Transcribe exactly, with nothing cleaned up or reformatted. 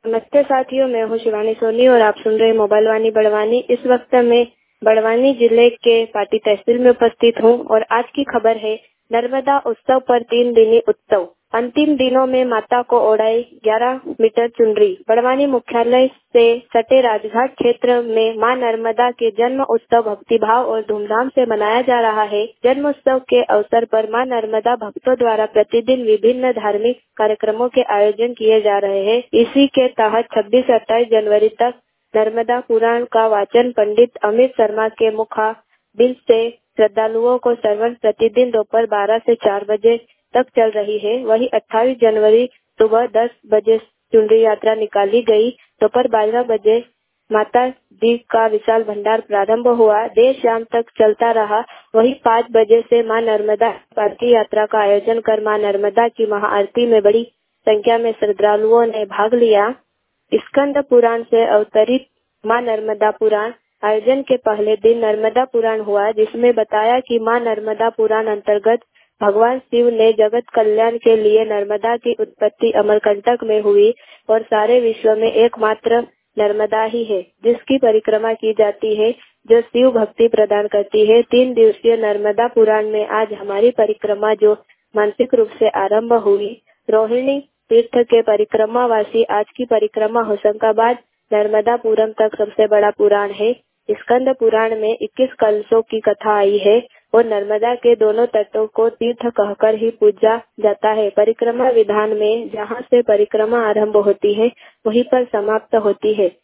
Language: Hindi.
नमस्ते साथियों, मैं हूँ शिवानी सोनी और आप सुन रहे हैं मोबाइल वाणी बड़वानी। इस वक्त मैं बड़वानी जिले के पाटी तहसील में उपस्थित हूँ और आज की खबर है नर्मदा उत्सव पर तीन दिनी उत्सव। अंतिम दिनों में माता को ओढ़ाई ग्यारह मीटर चुनरी। बड़वानी मुख्यालय से सटे राजघाट क्षेत्र में मां नर्मदा के जन्म उत्सव भक्तिभाव और धूमधाम से मनाया जा रहा है। जन्म उत्सव के अवसर पर मां नर्मदा भक्तों द्वारा प्रतिदिन विभिन्न धार्मिक कार्यक्रमों के आयोजन किए जा रहे हैं। इसी के तहत छब्बीस से अट्ठाईस जनवरी तक नर्मदा पुराण का वाचन पंडित अमित शर्मा के मुखारबिंद से श्रद्धालुओं को श्रवण प्रतिदिन दोपहर बारह से चार बजे तक चल रही है। वहीं अट्ठाईस जनवरी सुबह दस बजे चुनरी यात्रा निकाली गई। दोपहर बारह बजे माता जी का विशाल भंडार प्रारंभ हुआ, देर शाम तक चलता रहा। वहीं पाँच बजे से मां नर्मदा पालकी यात्रा का आयोजन कर मां नर्मदा की महाआरती में बड़ी संख्या में श्रद्धालुओं ने भाग लिया। स्कंद पुराण से अवतरित मां नर्मदा पुराण आयोजन के पहले दिन नर्मदा पुराण हुआ, जिसमें बताया कि मां नर्मदा पुराण अंतर्गत भगवान शिव ने जगत कल्याण के लिए नर्मदा की उत्पत्ति अमरकंटक में हुई और सारे विश्व में एकमात्र नर्मदा ही है जिसकी परिक्रमा की जाती है, जो शिव भक्ति प्रदान करती है। तीन दिवसीय नर्मदा पुराण में आज हमारी परिक्रमा जो मानसिक रूप से आरंभ हुई। रोहिणी तीर्थ के परिक्रमावासी आज की परिक्रमा होशंगाबाद नर्मदापुरम तक सबसे बड़ा पुराण है। स्कंद पुराण में इक्कीस कलशों की कथा आई है और नर्मदा के दोनों तटों को तीर्थ कहकर ही पूजा जाता है। परिक्रमा विधान में जहाँ से परिक्रमा आरंभ होती है वहीं पर समाप्त होती है।